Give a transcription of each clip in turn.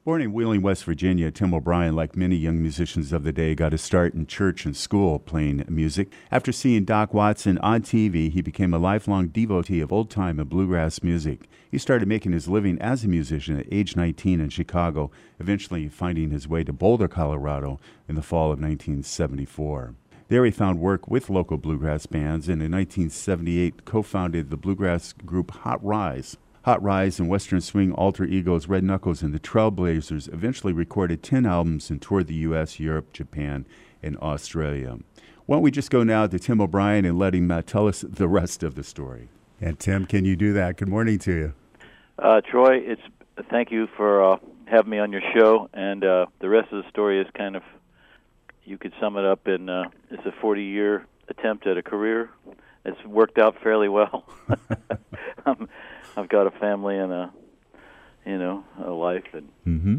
Born in Wheeling, West Virginia, Tim O'Brien, like many young musicians of the day, got his start in church and school playing music. After seeing Doc Watson on TV, he became a lifelong devotee of old-time and bluegrass music. He started making his living as a musician at age 19 in Chicago, eventually finding his way to Boulder, Colorado in the fall of 1974. There he found work with local bluegrass bands, and in 1978 co-founded the bluegrass group Hot Rise. Hot Rise and Western Swing alter egos Red Knuckles and the Trailblazers eventually recorded 10 albums and toured the U.S., Europe, Japan, and Australia. Why don't we just go now to Tim O'Brien and let him tell us the rest of the story. And Tim, can you do that? Good morning to you. Troy, thank you for having me on your show, and the rest of the story is kind of, you could sum it up in, it's a 40-year attempt at a career. It's worked out fairly well. I've got a family and a life, and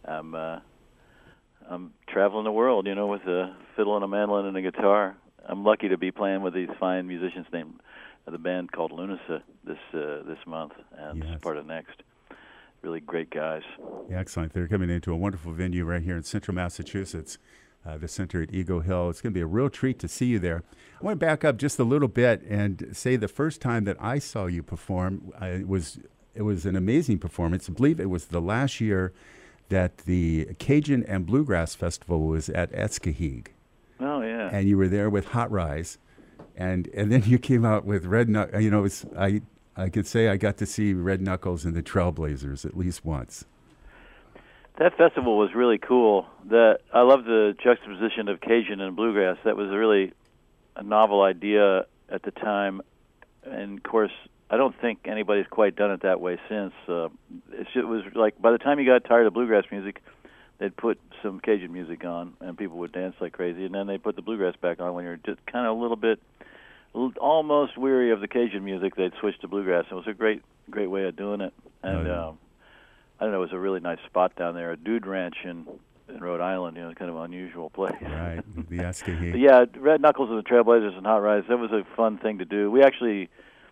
I'm traveling the world, with a fiddle and a mandolin and a guitar. I'm lucky to be playing with these fine musicians named the band called Lunasa this month, and Yes. part of Next. Really great guys. Yeah, excellent. They're coming into a wonderful venue right here in central Massachusetts, the center at Eagle Hill. It's going to be a real treat to see you there. I want to back up just a little bit and say the first time that I saw you perform, it was an amazing performance. I believe it was the last year that the Cajun and Bluegrass Festival was at Escaheg. Oh, yeah. And you were there with Hot Rise. And then you came out with Red Knuckles. I could say I got to see Red Knuckles and the Trailblazers at least once. That festival was really cool. I love the juxtaposition of Cajun and bluegrass. That was really a novel idea at the time, and of course, I don't think anybody's quite done it that way since. It was like by the time you got tired of bluegrass music, they'd put some Cajun music on, and people would dance like crazy, and then they'd put the bluegrass back on when you're just kind of a little bit, almost weary of the Cajun music. They'd switch to bluegrass. It was a great way of doing it, and I don't know, it was a really nice spot down there, a dude ranch in Rhode Island, kind of an unusual place. Right, the Escaheg. Yeah, Red Knuckles and the Trailblazers and Hot Rise, that was a fun thing to do. We actually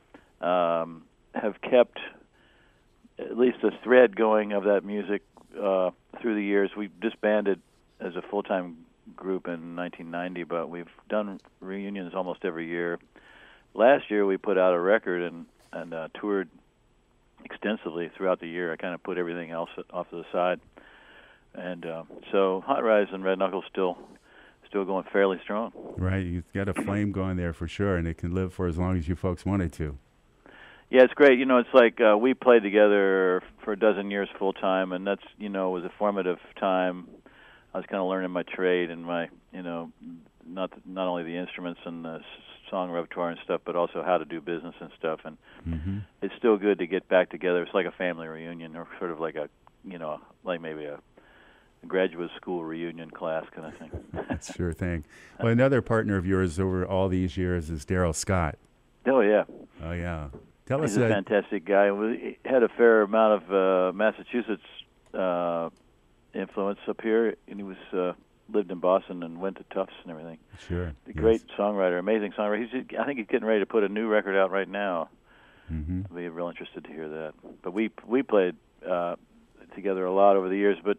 have kept at least a thread going of that music through the years. We disbanded as a full-time group in 1990, but we've done reunions almost every year. Last year we put out a record and toured extensively throughout the year. I kind of put everything else off to the side, and so Hot Rise and Red Knuckles still going fairly strong. Right, you've got a flame going there for sure, and it can live for as long as you folks want it to. Yeah, it's great. It's like we played together for a dozen years full time, and that's was a formative time. I was kind of learning my trade and my not only the instruments and the song repertoire and stuff, but also how to do business and stuff. And it's still good to get back together. It's like a family reunion, or sort of like like maybe a graduate school reunion class kind of thing. That's sure thing. Well, another partner of yours over all these years is Daryl Scott. Oh yeah. Oh yeah. Tell He's us. a fantastic guy. We had a fair amount of Massachusetts influence up here, and he was lived in Boston and went to Tufts and everything. Sure. A great songwriter, amazing songwriter. I think he's getting ready to put a new record out right now. I'd be real interested to hear that. But we played together a lot over the years, but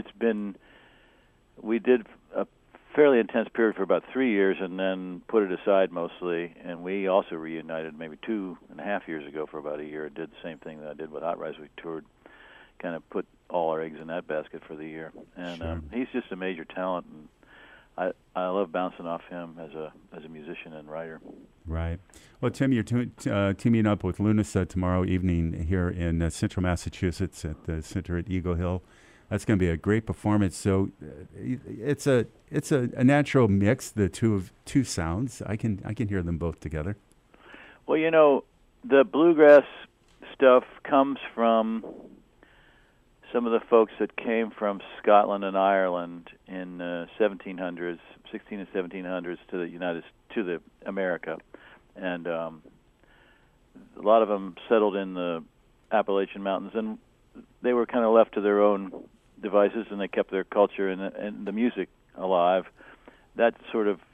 we did a fairly intense period for about 3 years and then put it aside mostly, and we also reunited maybe 2.5 years ago for about a year and did the same thing that I did with Hot Rise. We toured, kind of put all our eggs in that basket for the year, and he's just a major talent, and I love bouncing off him as a musician and writer. Right. Well, Tim, you're teaming up with Lunasa tomorrow evening here in central Massachusetts at the center at Eagle Hill. That's going to be a great performance. So it's a natural mix, the two sounds. I can hear them both together. Well, the bluegrass stuff comes from some of the folks that came from Scotland and Ireland in 1700s, 16 and 1700s to America, and a lot of them settled in the Appalachian Mountains, and they were kind of left to their own devices, and they kept their culture and the music alive. That sort of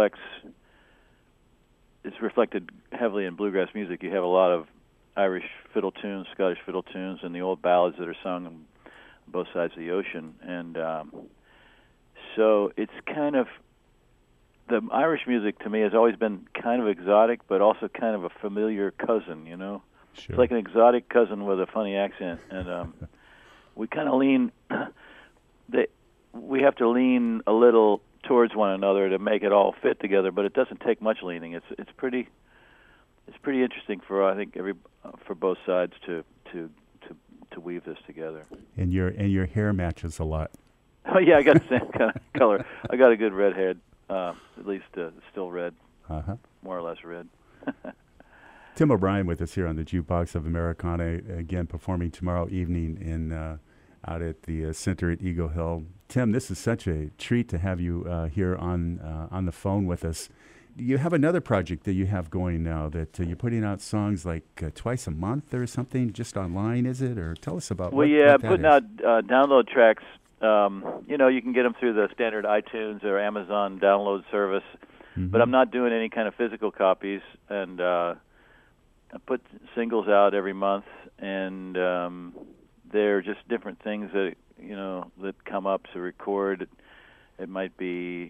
it's reflected heavily in bluegrass music. You have a lot of Irish fiddle tunes, Scottish fiddle tunes, and the old ballads that are sung both sides of the ocean, and so it's kind of the Irish music to me has always been kind of exotic, but also kind of a familiar cousin. You know, Sure. it's like an exotic cousin with a funny accent, and we kind of lean. We have to lean a little towards one another to make it all fit together, but it doesn't take much leaning. It's pretty interesting for I think for both sides to weave this together. And your hair matches a lot. Oh yeah, I got the same kind of color. I got a good red head, at least still red, more or less red. Tim O'Brien with us here on the Jukebox of Americana, again performing tomorrow evening in out at the center at Eagle Hill. Tim, this is such a treat to have you here on the phone with us. You have another project that you have going now that you're putting out songs like twice a month or something, just online, is it? Or tell us about what that putting is. out download tracks. You can get them through the standard iTunes or Amazon download service, but I'm not doing any kind of physical copies, and I put singles out every month, and they're just different things that come up to record. It might be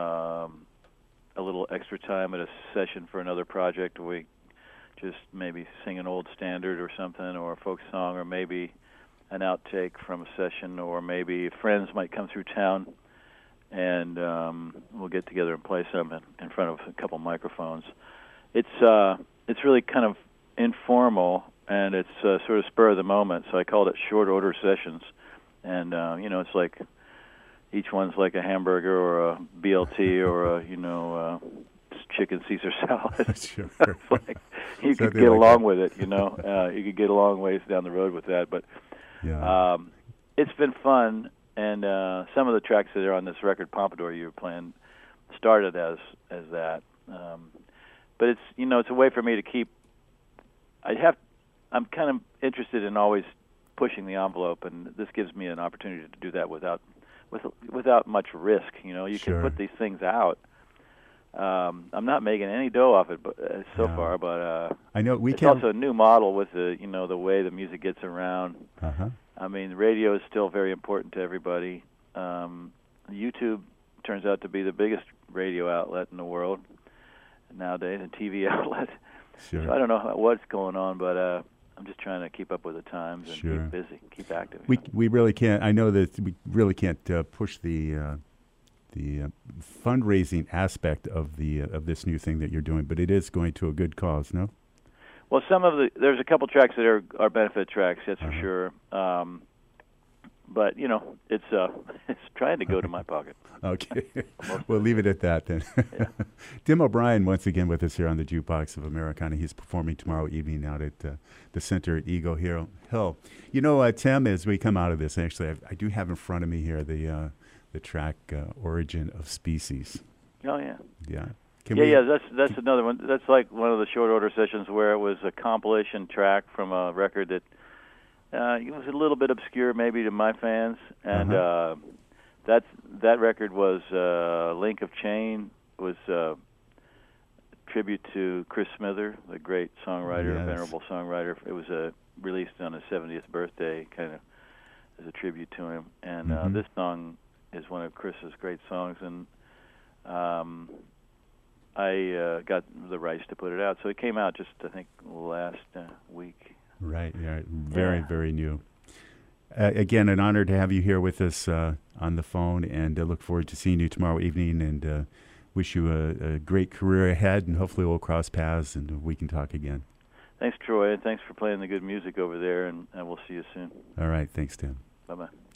a little extra time at a session for another project where we just maybe sing an old standard or something, or a folk song, or maybe an outtake from a session, or maybe friends might come through town and we'll get together and play some in front of a couple microphones. It's really kind of informal, and it's sort of spur of the moment, so I called it short order sessions. And it's like each one's like a hamburger or a BLT or a chicken Caesar salad. Sure. It's like you could get along with it, you could get a long ways down the road with that, but yeah. It's been fun, and some of the tracks that are on this record, Pompadour, you were playing, started as that. But it's a way for me to keep. I'm kind of interested in always pushing the envelope, and this gives me an opportunity to do that without much risk. You Sure. can put these things out. I'm not making any dough off it so No. far, but I know it's also a new model with the the way the music gets around. I mean, radio is still very important to everybody. YouTube turns out to be the biggest radio outlet in the world nowadays, and TV outlet. Sure. So I don't know what's going on, but I'm just trying to keep up with the times and Sure. keep busy, keep active. We really can't. I know that we really can't push the fundraising aspect of this new thing that you're doing, but it is going to a good cause, no? Well, there's a couple tracks that are benefit tracks, that's for sure. But it's trying to go to my pocket. Okay, we'll leave it at that then. Yeah. Tim O'Brien once again with us here on the Jukebox of Americana. He's performing tomorrow evening out at the center at Eagle Hill. Tim, as we come out of this, actually, I do have in front of me here the track "Origin of Species." Oh yeah. Yeah. That's another one. That's like one of the short order sessions where it was a compilation track from a record that it was a little bit obscure maybe to my fans, and that record was Link of Chain, was a tribute to Chris Smither, the great songwriter, Yes. venerable songwriter. It was released on his 70th birthday, kind of as a tribute to him. And this song is one of Chris's great songs, and I got the rights to put it out. So it came out just, I think, last week. Right. Yeah. Very, very new. Again, an honor to have you here with us on the phone, and look forward to seeing you tomorrow evening, and wish you a great career ahead, and hopefully we'll cross paths and we can talk again. Thanks, Troy, and thanks for playing the good music over there, and we'll see you soon. All right. Thanks, Tim. Bye-bye.